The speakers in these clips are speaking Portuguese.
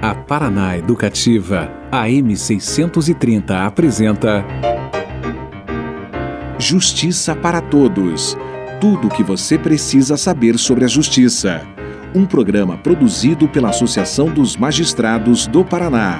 A Paraná Educativa, AM 630 apresenta Justiça para Todos. Tudo o que você precisa saber sobre a justiça. Um programa produzido pela Associação dos Magistrados do Paraná.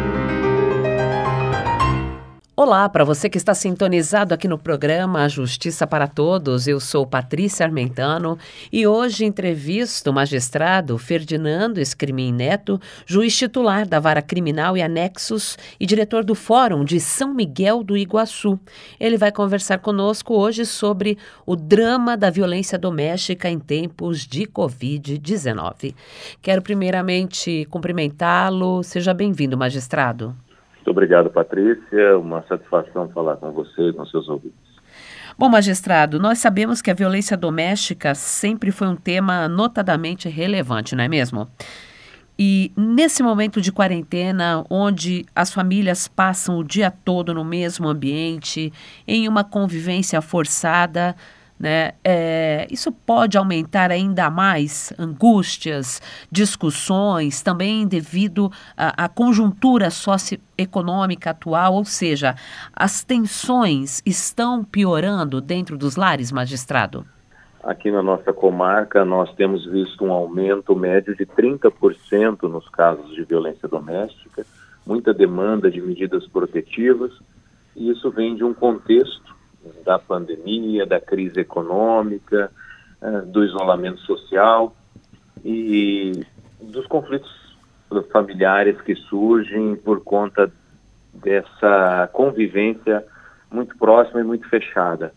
Olá, para você que está sintonizado aqui no programa Justiça para Todos, eu sou Patrícia Armentano e hoje entrevisto o magistrado Ferdinando Escrimin Neto, juiz titular da Vara Criminal e Anexos e diretor do Fórum de São Miguel do Iguaçu. Ele vai conversar conosco hoje sobre o drama da violência doméstica em tempos de Covid-19. Quero primeiramente cumprimentá-lo. Seja bem-vindo, magistrado. Muito obrigado, Patrícia. Uma satisfação falar com você e com seus ouvintes. Bom, magistrado, nós sabemos que a violência doméstica sempre foi um tema notadamente relevante, não é mesmo? E nesse momento de quarentena, onde as famílias passam o dia todo no mesmo ambiente, em uma convivência forçada, né? Isso pode aumentar ainda mais angústias, discussões, também devido à conjuntura socioeconômica atual, ou seja, as tensões estão piorando dentro dos lares, magistrado? Aqui na nossa comarca nós temos visto um aumento médio de 30% nos casos de violência doméstica, muita demanda de medidas protetivas, e isso vem de um contexto da pandemia, da crise econômica, do isolamento social e dos conflitos familiares que surgem por conta dessa convivência muito próxima e muito fechada.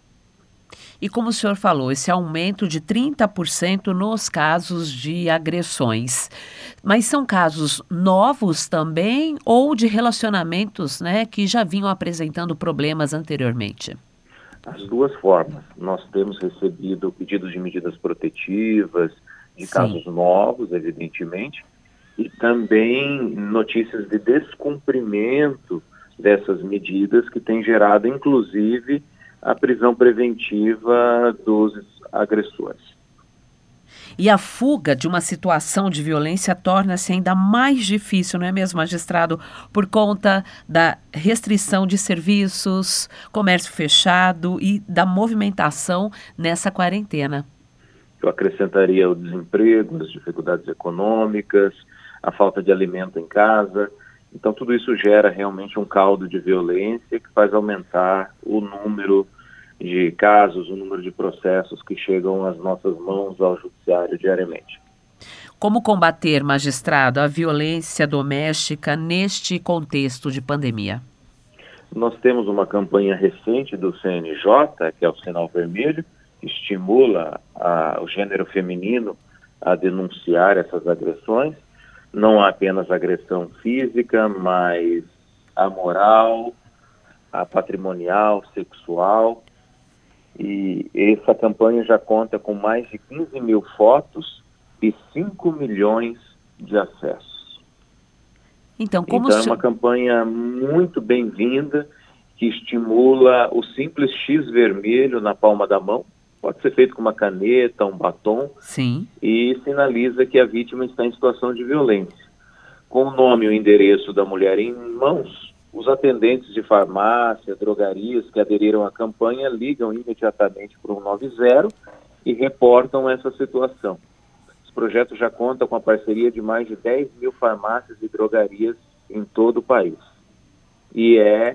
E como o senhor falou, esse aumento de 30% nos casos de agressões. Mas são casos novos também ou de relacionamentos, né, que já vinham apresentando problemas anteriormente? As duas formas. Nós temos recebido pedidos de medidas protetivas, de casos novos, evidentemente, e também notícias de descumprimento dessas medidas que têm gerado, inclusive, a prisão preventiva dos agressores. E a fuga de uma situação de violência torna-se ainda mais difícil, não é mesmo, magistrado? Por conta da restrição de serviços, comércio fechado e da movimentação nessa quarentena. Eu acrescentaria o desemprego, as dificuldades econômicas, a falta de alimento em casa. Então, tudo isso gera realmente um caldo de violência que faz aumentar o número de casos, o número de processos que chegam às nossas mãos ao judiciário diariamente. Como combater, magistrado, a violência doméstica neste contexto de pandemia? Nós temos uma campanha recente do CNJ, que é o Sinal Vermelho, que estimula o gênero feminino a denunciar essas agressões. Não há apenas agressão física, mas a moral, a patrimonial, sexual. E essa campanha já conta com mais de 15 mil fotos e 5 milhões de acessos. Então é uma campanha muito bem-vinda, que estimula o simples X vermelho na palma da mão. Pode ser feito com uma caneta, um batom. Sim. E sinaliza que a vítima está em situação de violência. Com o nome e o endereço da mulher em mãos, os atendentes de farmácia, drogarias que aderiram à campanha ligam imediatamente para o 190 e reportam essa situação. Esse projeto já conta com a parceria de mais de 10 mil farmácias e drogarias em todo o país. E é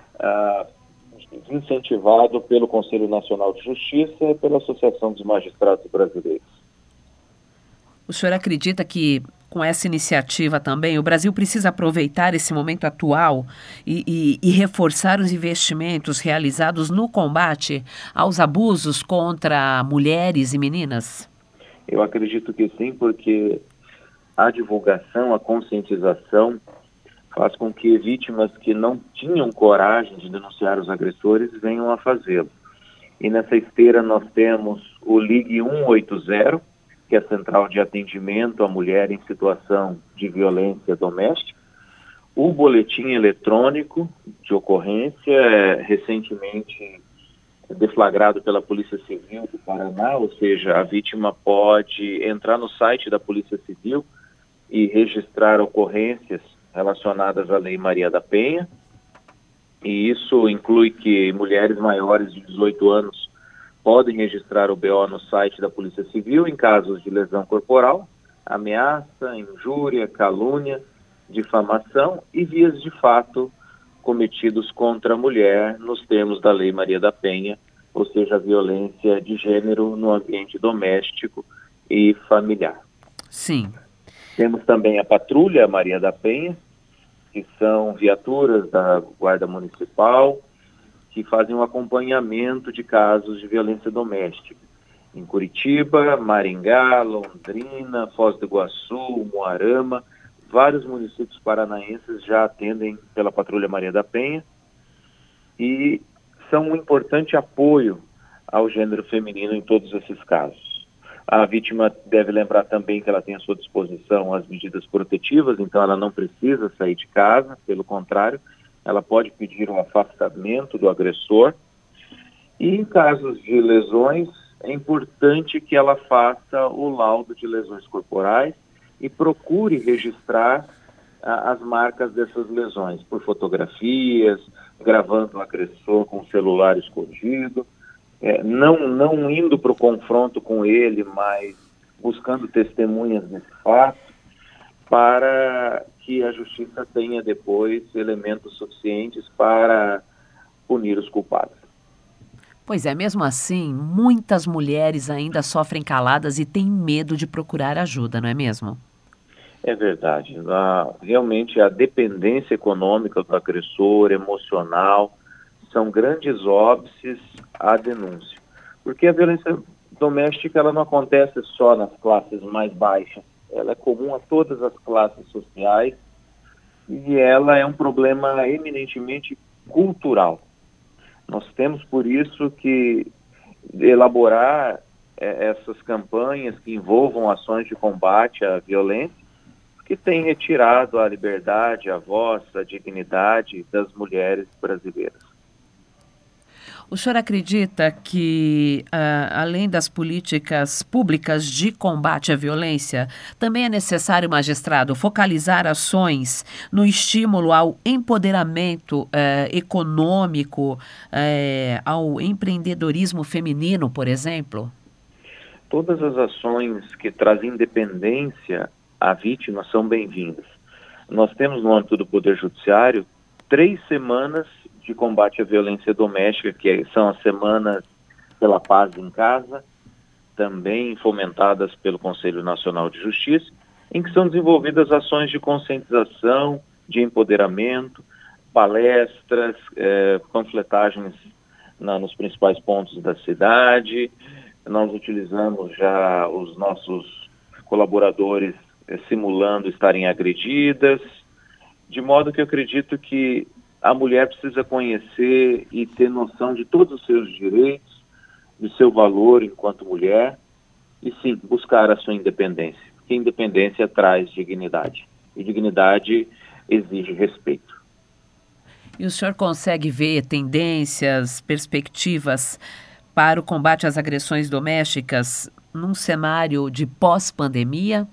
incentivado pelo Conselho Nacional de Justiça e pela Associação dos Magistrados Brasileiros. O senhor acredita que com essa iniciativa também o Brasil precisa aproveitar esse momento atual e reforçar os investimentos realizados no combate aos abusos contra mulheres e meninas? Eu acredito que sim, porque a divulgação, a conscientização faz com que vítimas que não tinham coragem de denunciar os agressores venham a fazê-lo. E nessa esteira nós temos o Ligue 180, que é a central de atendimento à mulher em situação de violência doméstica, o boletim eletrônico de ocorrência, recentemente deflagrado pela Polícia Civil do Paraná, ou seja, a vítima pode entrar no site da Polícia Civil e registrar ocorrências relacionadas à Lei Maria da Penha, e isso inclui que mulheres maiores de 18 anos podem registrar o BO no site da Polícia Civil em casos de lesão corporal, ameaça, injúria, calúnia, difamação e vias de fato cometidos contra a mulher nos termos da Lei Maria da Penha, ou seja, a violência de gênero no ambiente doméstico e familiar. Sim. Temos também a Patrulha Maria da Penha, que são viaturas da Guarda Municipal, que fazem um acompanhamento de casos de violência doméstica. Em Curitiba, Maringá, Londrina, Foz do Iguaçu, Moarama, vários municípios paranaenses já atendem pela Patrulha Maria da Penha e são um importante apoio ao gênero feminino em todos esses casos. A vítima deve lembrar também que ela tem à sua disposição as medidas protetivas, então ela não precisa sair de casa, pelo contrário, ela pode pedir o afastamento do agressor. E em casos de lesões, é importante que ela faça o laudo de lesões corporais e procure registrar as marcas dessas lesões por fotografias, gravando o agressor com o celular escondido, não indo para o confronto com ele, mas buscando testemunhas desse fato, para que a justiça tenha depois elementos suficientes para punir os culpados. Pois é, mesmo assim, muitas mulheres ainda sofrem caladas e têm medo de procurar ajuda, não é mesmo? É verdade. Realmente a dependência econômica do agressor, emocional, são grandes óbices à denúncia. Porque a violência doméstica ela não acontece só nas classes mais baixas. Ela é comum a todas as classes sociais e ela é um problema eminentemente cultural. Nós temos, por isso, que elaborar essas campanhas que envolvam ações de combate à violência, que tem retirado a liberdade, a voz, a dignidade das mulheres brasileiras. O senhor acredita que, além das políticas públicas de combate à violência, também é necessário, magistrado, focalizar ações no estímulo ao empoderamento econômico, ao empreendedorismo feminino, por exemplo? Todas as ações que trazem independência à vítima são bem-vindas. Nós temos no âmbito do Poder Judiciário 3 semanas de combate à violência doméstica, que são as semanas pela paz em casa, também fomentadas pelo Conselho Nacional de Justiça, em que são desenvolvidas ações de conscientização, de empoderamento, palestras, panfletagens nos principais pontos da cidade. Nós utilizamos já os nossos colaboradores simulando estarem agredidas, de modo que eu acredito que a mulher precisa conhecer e ter noção de todos os seus direitos, de seu valor enquanto mulher, e sim, buscar a sua independência, porque independência traz dignidade, e dignidade exige respeito. E o senhor consegue ver tendências, perspectivas para o combate às agressões domésticas num cenário de pós-pandemia?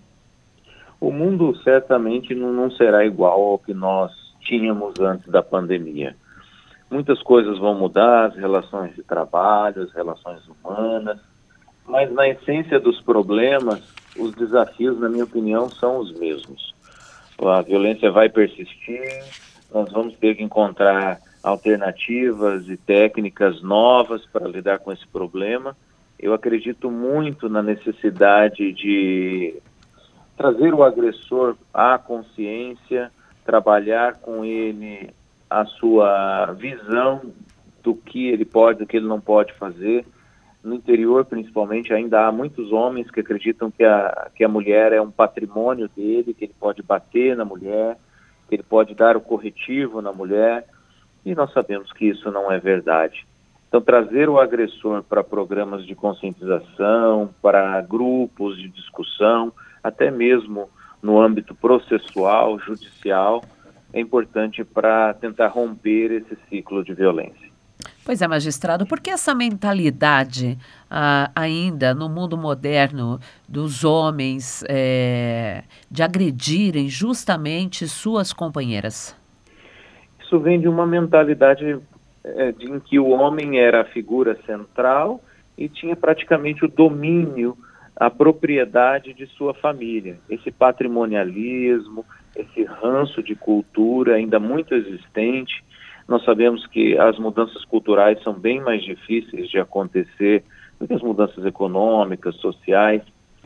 O mundo certamente não será igual ao que nós tínhamos antes da pandemia. Muitas coisas vão mudar, as relações de trabalho, as relações humanas, mas na essência dos problemas, os desafios, na minha opinião, são os mesmos. A violência vai persistir, nós vamos ter que encontrar alternativas e técnicas novas para lidar com esse problema. Eu acredito muito na necessidade de trazer o agressor à consciência, trabalhar com ele a sua visão do que ele pode, do que ele não pode fazer. No interior, principalmente, ainda há muitos homens que acreditam que a mulher é um patrimônio dele, que ele pode bater na mulher, que ele pode dar o corretivo na mulher, e nós sabemos que isso não é verdade. Então, trazer o agressor para programas de conscientização, para grupos de discussão, até mesmo no âmbito processual, judicial, é importante para tentar romper esse ciclo de violência. Pois é, magistrado, por que essa mentalidade ainda no mundo moderno dos homens de agredirem justamente suas companheiras? Isso vem de uma mentalidade em que o homem era a figura central e tinha praticamente o domínio, a propriedade de sua família. Esse patrimonialismo, esse ranço de cultura ainda muito existente. Nós sabemos que as mudanças culturais são bem mais difíceis de acontecer do que as mudanças econômicas, sociais,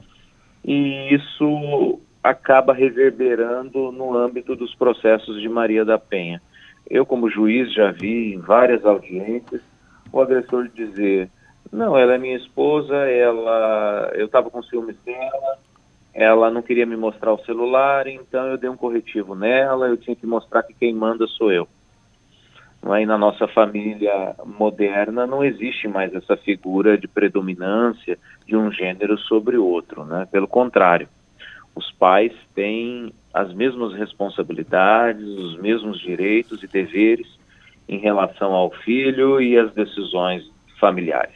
e isso acaba reverberando no âmbito dos processos de Maria da Penha. Eu, como juiz, já vi em várias audiências o agressor dizer: não, ela é minha esposa, eu estava com ciúmes dela, ela não queria me mostrar o celular, então eu dei um corretivo nela, eu tinha que mostrar que quem manda sou eu. E na nossa família moderna não existe mais essa figura de predominância de um gênero sobre o outro, né? Pelo contrário, os pais têm as mesmas responsabilidades, os mesmos direitos e deveres em relação ao filho e às decisões familiares.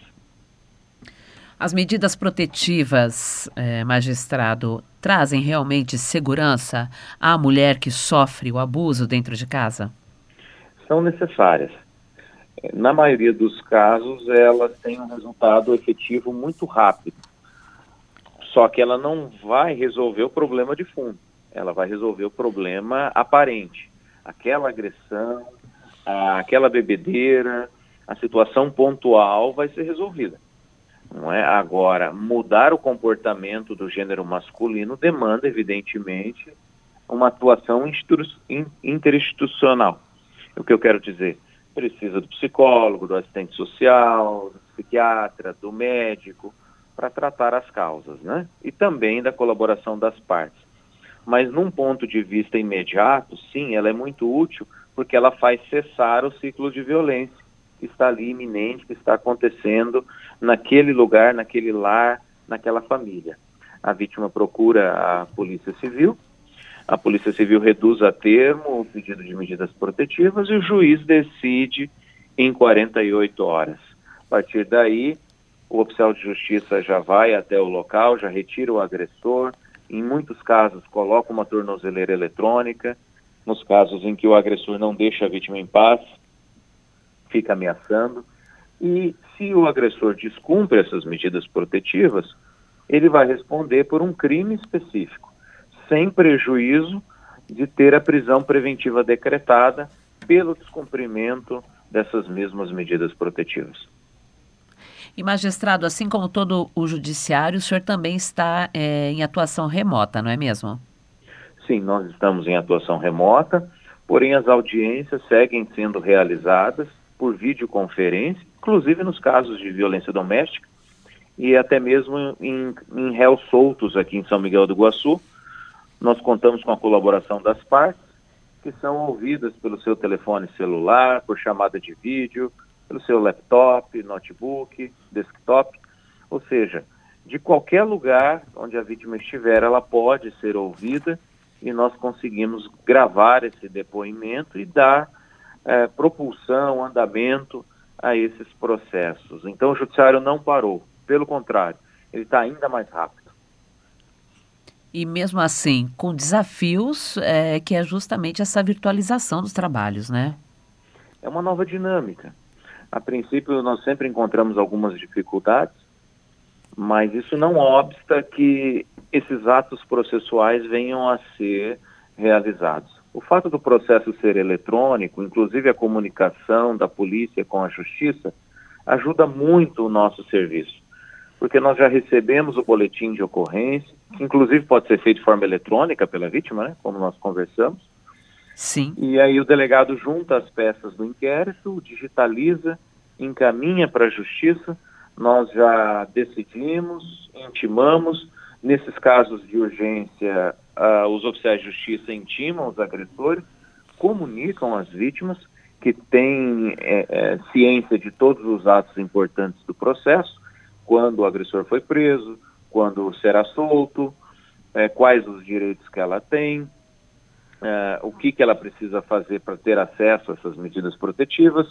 As medidas protetivas, magistrado, trazem realmente segurança à mulher que sofre o abuso dentro de casa? São necessárias. Na maioria dos casos, elas têm um resultado efetivo muito rápido. Só que ela não vai resolver o problema de fundo. Ela vai resolver o problema aparente. Aquela agressão, aquela bebedeira, a situação pontual vai ser resolvida. Não é? Agora, mudar o comportamento do gênero masculino demanda, evidentemente, uma atuação interinstitucional. O que eu quero dizer? Precisa do psicólogo, do assistente social, do psiquiatra, do médico, para tratar as causas, né? E também da colaboração das partes. Mas num ponto de vista imediato, sim, ela é muito útil porque ela faz cessar o ciclo de violência que está ali iminente, que está acontecendo naquele lugar, naquele lar, naquela família. A vítima procura a Polícia Civil reduz a termo o pedido de medidas protetivas e o juiz decide em 48 horas. A partir daí, o oficial de justiça já vai até o local, já retira o agressor, em muitos casos coloca uma tornozeleira eletrônica, nos casos em que o agressor não deixa a vítima em paz, fica ameaçando, e se o agressor descumpre essas medidas protetivas, ele vai responder por um crime específico, sem prejuízo de ter a prisão preventiva decretada pelo descumprimento dessas mesmas medidas protetivas. E, magistrado, assim como todo o judiciário, o senhor também está em atuação remota, não é mesmo? Sim, nós estamos em atuação remota, porém as audiências seguem sendo realizadas por videoconferência, inclusive nos casos de violência doméstica e até mesmo em réus soltos aqui em São Miguel do Iguaçu. Nós contamos com a colaboração das partes, que são ouvidas pelo seu telefone celular, por chamada de vídeo, pelo seu laptop, notebook, desktop, ou seja, de qualquer lugar onde a vítima estiver, ela pode ser ouvida e nós conseguimos gravar esse depoimento e dar propulsão, andamento a esses processos. Então o judiciário não parou, pelo contrário, ele está ainda mais rápido. E mesmo assim, com desafios, que é justamente essa virtualização dos trabalhos, né? É uma nova dinâmica. A princípio, nós sempre encontramos algumas dificuldades, mas isso não obsta que esses atos processuais venham a ser realizados. O fato do processo ser eletrônico, inclusive a comunicação da polícia com a justiça, ajuda muito o nosso serviço, porque nós já recebemos o boletim de ocorrência, que inclusive pode ser feito de forma eletrônica pela vítima, né, como nós conversamos. Sim. E aí o delegado junta as peças do inquérito, digitaliza, encaminha para a justiça, nós já decidimos, intimamos. Nesses casos de urgência, os oficiais de justiça intimam os agressores, comunicam às vítimas que têm ciência de todos os atos importantes do processo, quando o agressor foi preso, quando será solto, quais os direitos que ela tem, o que ela precisa fazer para ter acesso a essas medidas protetivas.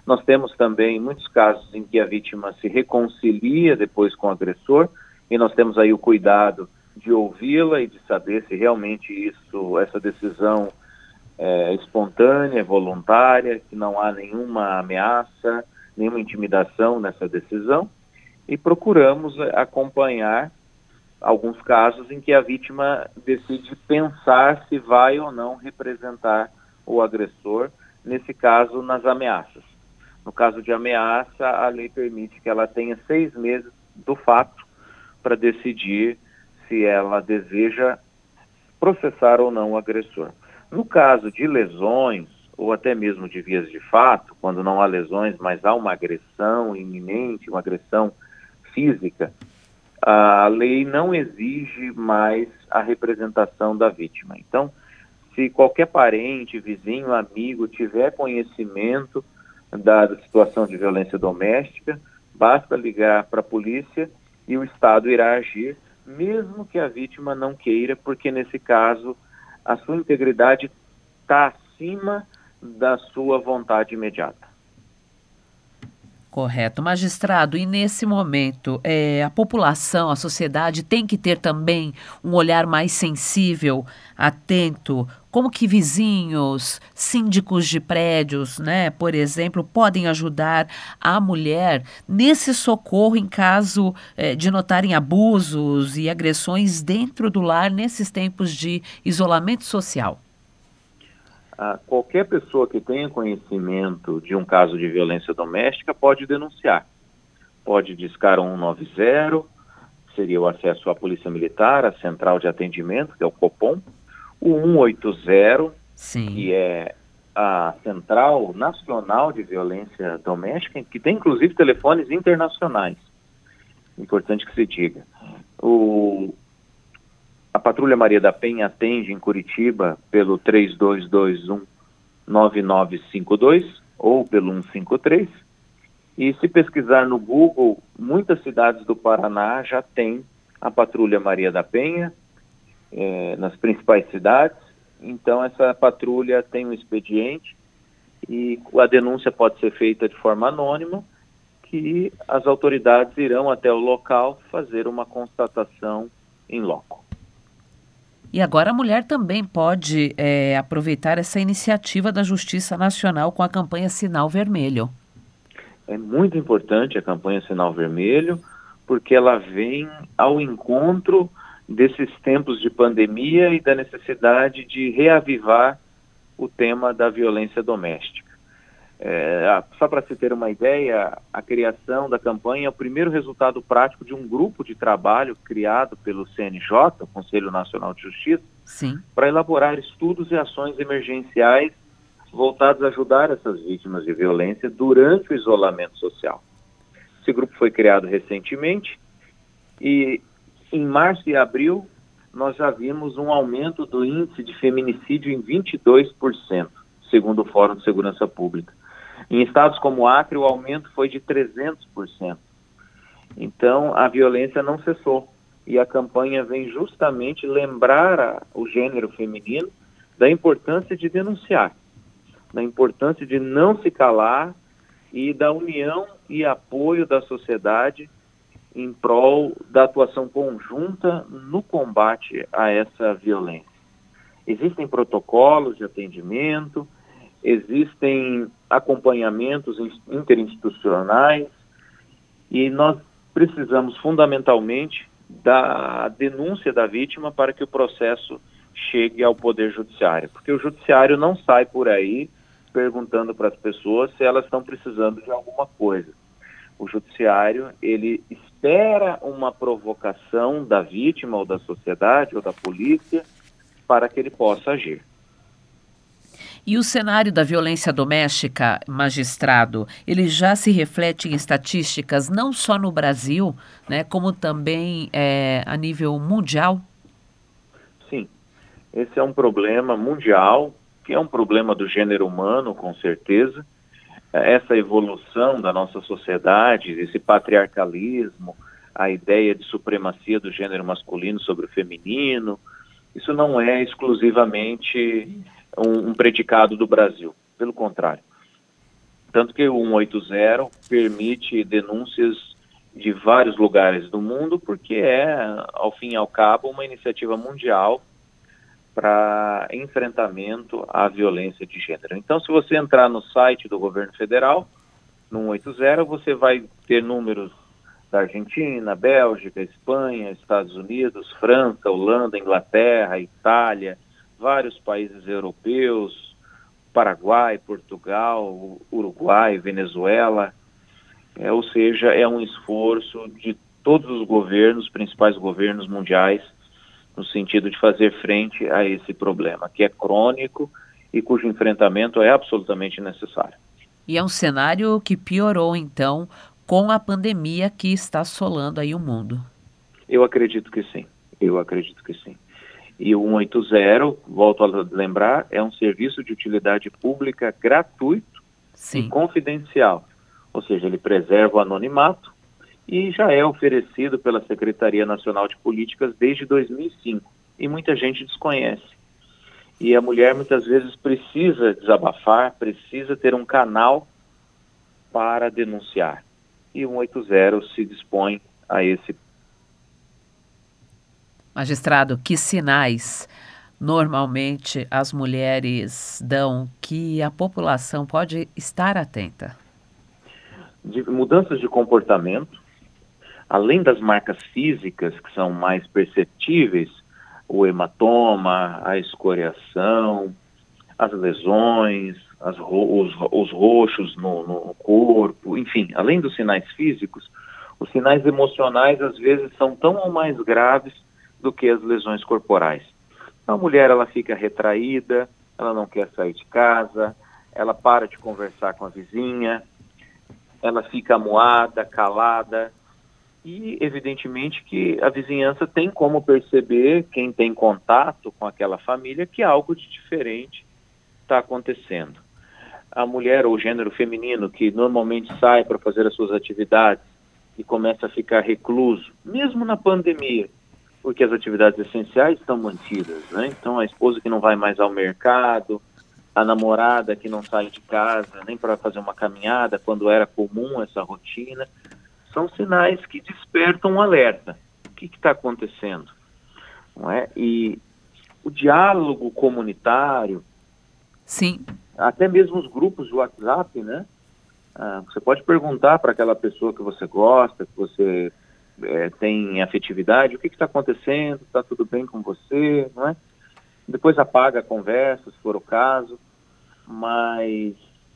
Nós temos também muitos casos em que a vítima se reconcilia depois com o agressor, e nós temos aí o cuidado de ouvi-la e de saber se realmente essa decisão é espontânea, voluntária, que não há nenhuma ameaça, nenhuma intimidação nessa decisão, e procuramos acompanhar alguns casos em que a vítima decide pensar se vai ou não representar o agressor, nesse caso, nas ameaças. No caso de ameaça, a lei permite que ela tenha 6 meses do fato para decidir se ela deseja processar ou não o agressor. No caso de lesões, ou até mesmo de vias de fato, quando não há lesões, mas há uma agressão iminente, uma agressão física, a lei não exige mais a representação da vítima. Então, se qualquer parente, vizinho, amigo tiver conhecimento da situação de violência doméstica, basta ligar para a polícia e o Estado irá agir, mesmo que a vítima não queira, porque nesse caso a sua integridade está acima da sua vontade imediata. Correto. Magistrado, e nesse momento, a população, a sociedade tem que ter também um olhar mais sensível, atento, como que vizinhos, síndicos de prédios, né, por exemplo, podem ajudar a mulher nesse socorro em caso de notarem abusos e agressões dentro do lar nesses tempos de isolamento social? Qualquer pessoa que tenha conhecimento de um caso de violência doméstica pode denunciar. Pode discar 190, seria o acesso à Polícia Militar, à Central de Atendimento, que é o Copom, o 180, Sim. que é a Central Nacional de Violência Doméstica, que tem inclusive telefones internacionais. Importante que se diga. A Patrulha Maria da Penha atende em Curitiba pelo 3221-9952 ou pelo 153. E se pesquisar no Google, muitas cidades do Paraná já têm a Patrulha Maria da Penha, nas principais cidades. Então essa patrulha tem um expediente e a denúncia pode ser feita de forma anônima, que as autoridades irão até o local fazer uma constatação in loco. E agora a mulher também pode aproveitar essa iniciativa da Justiça Nacional com a campanha Sinal Vermelho. É muito importante a campanha Sinal Vermelho, porque ela vem ao encontro desses tempos de pandemia e da necessidade de reavivar o tema da violência doméstica. Só para se ter uma ideia, a criação da campanha é o primeiro resultado prático de um grupo de trabalho criado pelo CNJ, o Conselho Nacional de Justiça, para elaborar estudos e ações emergenciais voltados a ajudar essas vítimas de violência durante o isolamento social. Esse grupo foi criado recentemente e em março e abril nós já vimos um aumento do índice de feminicídio em 22%, segundo o Fórum de Segurança Pública. Em estados como o Acre, o aumento foi de 300%. Então, a violência não cessou. E a campanha vem justamente lembrar o gênero feminino da importância de denunciar, da importância de não se calar e da união e apoio da sociedade em prol da atuação conjunta no combate a essa violência. Existem protocolos de atendimento, existem acompanhamentos interinstitucionais e nós precisamos fundamentalmente da denúncia da vítima para que o processo chegue ao Poder Judiciário, porque o Judiciário não sai por aí perguntando para as pessoas se elas estão precisando de alguma coisa. O Judiciário, ele espera uma provocação da vítima ou da sociedade ou da polícia para que ele possa agir. E o cenário da violência doméstica, magistrado, ele já se reflete em estatísticas não só no Brasil, né, como também a nível mundial? Sim, esse é um problema mundial, que é um problema do gênero humano, com certeza. Essa evolução da nossa sociedade, esse patriarcalismo, a ideia de supremacia do gênero masculino sobre o feminino, isso não é exclusivamente um predicado do Brasil, pelo contrário. Tanto que o 180 permite denúncias de vários lugares do mundo, porque é, ao fim e ao cabo, uma iniciativa mundial para enfrentamento à violência de gênero. Então, se você entrar no site do governo federal, no 180, você vai ter números da Argentina, Bélgica, Espanha, Estados Unidos, França, Holanda, Inglaterra, Itália, vários países europeus, Paraguai, Portugal, Uruguai, Venezuela. Ou seja, é um esforço de todos os governos, principais governos mundiais, no sentido de fazer frente a esse problema, que é crônico e cujo enfrentamento é absolutamente necessário. E é um cenário que piorou, então, com a pandemia que está assolando aí o mundo. Eu acredito que sim. E o 180, volto a lembrar, é um serviço de utilidade pública gratuito e confidencial. Ou seja, ele preserva o anonimato e já é oferecido pela Secretaria Nacional de Políticas desde 2005. E muita gente desconhece. E a mulher muitas vezes precisa desabafar, precisa ter um canal para denunciar. E o 180 se dispõe a esse. Magistrado, que sinais normalmente as mulheres dão que a população pode estar atenta? De mudanças de comportamento, além das marcas físicas que são mais perceptíveis, o hematoma, a escoriação, as lesões, os roxos no corpo, enfim, além dos sinais físicos, os sinais emocionais às vezes são tão ou mais graves do que as lesões corporais. A mulher, ela fica retraída, ela não quer sair de casa, ela para de conversar com a vizinha, ela fica amuada, calada, e evidentemente que a vizinhança tem como perceber, quem tem contato com aquela família, que algo de diferente está acontecendo. A mulher ou o gênero feminino que normalmente sai para fazer as suas atividades e começa a ficar recluso, mesmo na pandemia, porque as atividades essenciais estão mantidas, né? Então a esposa que não vai mais ao mercado, a namorada que não sai de casa nem para fazer uma caminhada quando era comum essa rotina, são sinais que despertam um alerta. O que está acontecendo? Não é? E o diálogo comunitário, sim, até mesmo os grupos de WhatsApp, né? Você pode perguntar para aquela pessoa que você gosta, que você tem afetividade, o que está acontecendo, está tudo bem com você, não é? Depois apaga a conversa, se for o caso, mas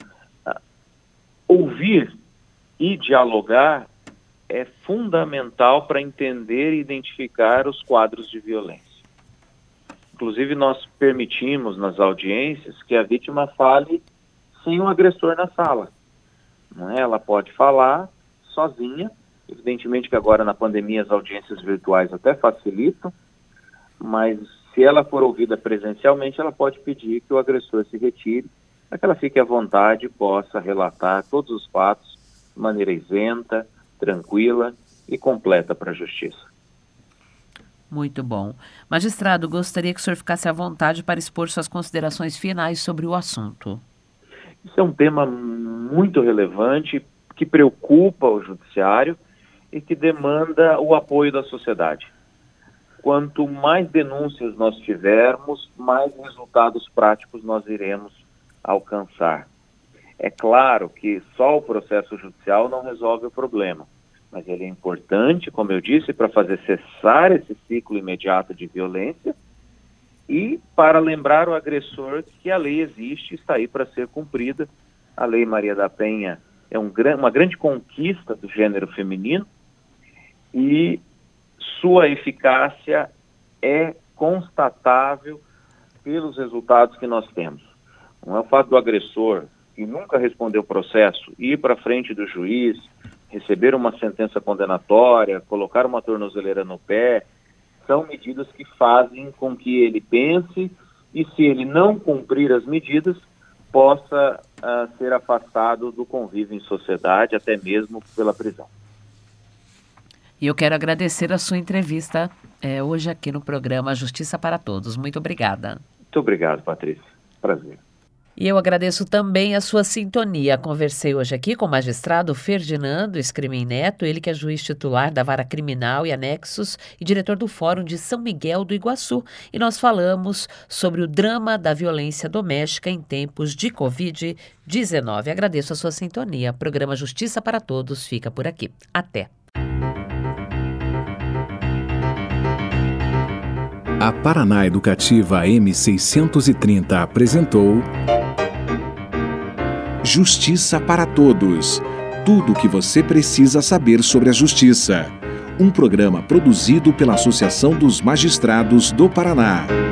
ouvir e dialogar é fundamental para entender e identificar os quadros de violência. Inclusive, nós permitimos nas audiências que a vítima fale sem um agressor na sala. Não é? Ela pode falar sozinha, evidentemente que agora na pandemia as audiências virtuais até facilitam, mas se ela for ouvida presencialmente, ela pode pedir que o agressor se retire, para que ela fique à vontade e possa relatar todos os fatos de maneira isenta, tranquila e completa para a justiça. Muito bom. Magistrado, gostaria que o senhor ficasse à vontade para expor suas considerações finais sobre o assunto. Isso é um tema muito relevante, que preocupa o judiciário e que demanda o apoio da sociedade. Quanto mais denúncias nós tivermos, mais resultados práticos nós iremos alcançar. É claro que só o processo judicial não resolve o problema, mas ele é importante, como eu disse, para fazer cessar esse ciclo imediato de violência e para lembrar o agressor que a lei existe e está aí para ser cumprida. A Lei Maria da Penha é uma grande conquista do gênero feminino e sua eficácia é constatável pelos resultados que nós temos. Não é o fato do agressor, que nunca respondeu o processo, ir para frente do juiz, receber uma sentença condenatória, colocar uma tornozeleira no pé, são medidas que fazem com que ele pense e, se ele não cumprir as medidas, possa ser afastado do convívio em sociedade, até mesmo pela prisão. E eu quero agradecer a sua entrevista hoje aqui no programa Justiça para Todos. Muito obrigada. Muito obrigado, Patrícia. Prazer. E eu agradeço também a sua sintonia. Conversei hoje aqui com o magistrado Ferdinando Escrimin Neto, ele que é juiz titular da Vara Criminal e Anexos e diretor do Fórum de São Miguel do Iguaçu. E nós falamos sobre o drama da violência doméstica em tempos de Covid-19. Agradeço a sua sintonia. Programa Justiça para Todos fica por aqui. Até. A Paraná Educativa M630 apresentou Justiça para Todos. Tudo o que você precisa saber sobre a justiça. Um programa produzido pela Associação dos Magistrados do Paraná.